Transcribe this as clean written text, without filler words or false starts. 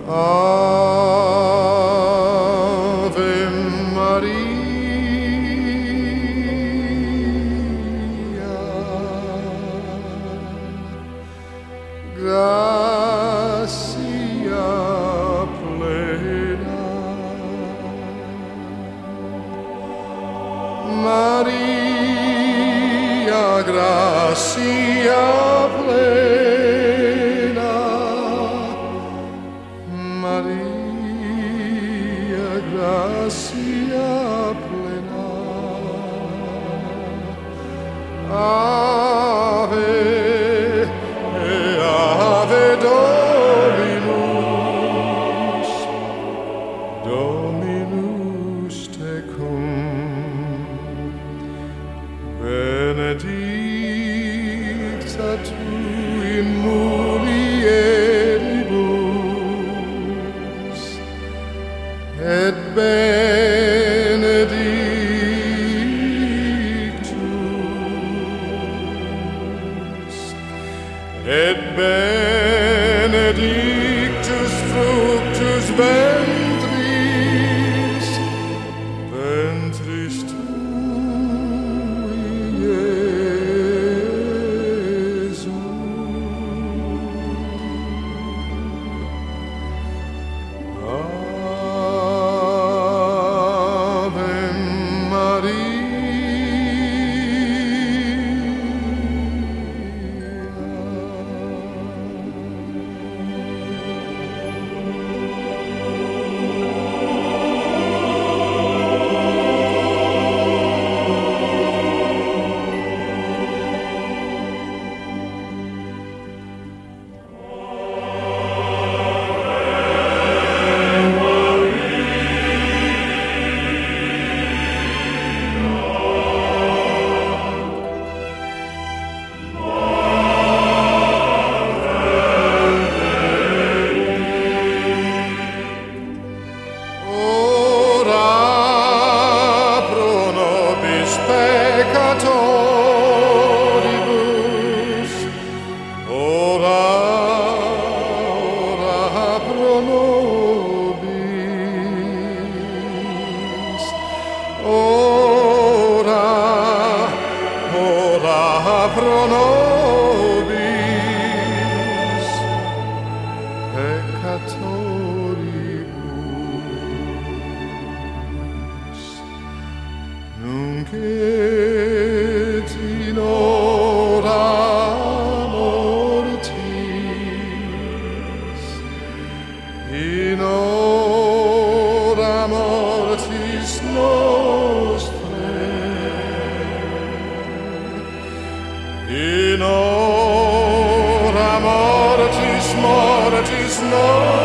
Ave Maria, gratia plena, Maria, gratia plena, Maria, gratia plena, Ave, Ave Dominus, Dominus tecum, benedicta tu in mulieribus, et benedictus fructus ventris, ventris tui, Iesus. Ave Maria, peccatoribus, ora pro nobis, ora pro nobis, peccatoribus, nunc et in hora mortis, in hora mortis nostrae, in hora mortis nostrae,